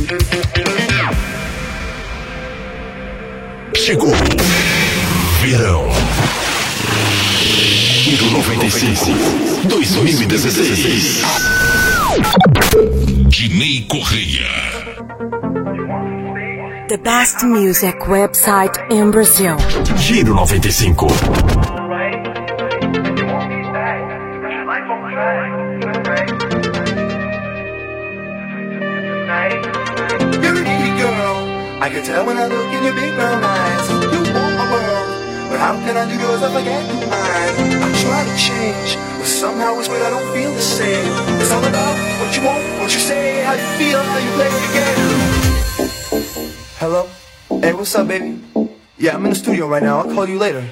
Chegou Verão Hero 95 2016. Dinei Correia. The best music website in Brazil. Hero 95. You're a needy girl. I can tell when I look in your big brown eyes. You want my world, but how can I do yours if I can't do mine? I'm trying to change, but somehow it's weird I don't feel the same. It's all about what you want, what you say, how you feel, how you play the game. Hello? Hey, what's up, baby? Yeah, I'm in the studio right now. I'll call you later.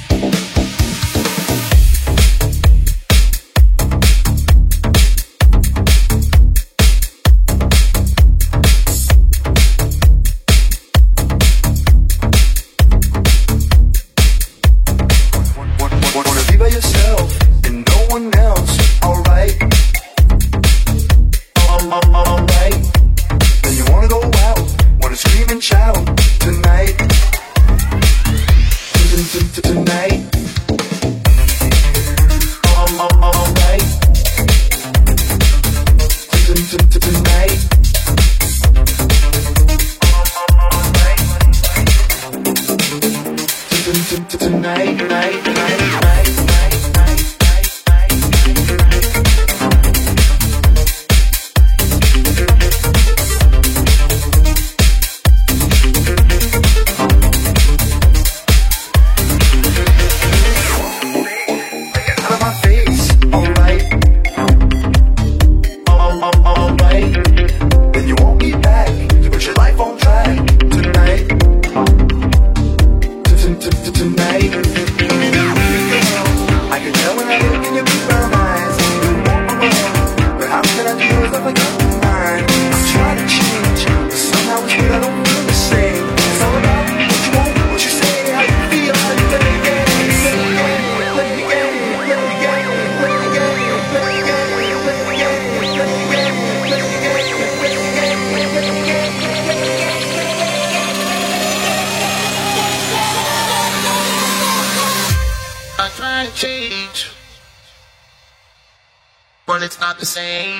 It's not the same.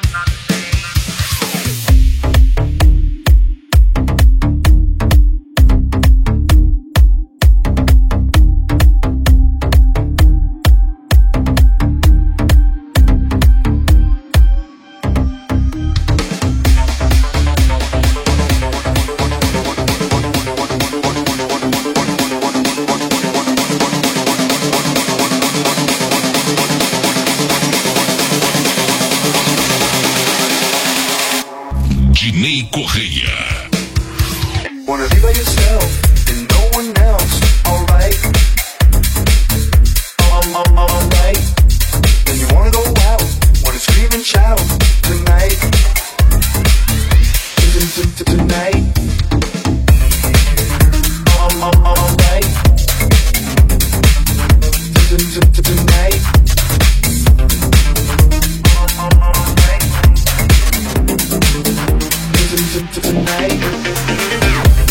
Dinei Correia. Wanna be by yourself and no one else. Alright. Alright. Then you wanna go out, wanna scream and shout tonight. Tonight. Alright. Tonight. Tonight.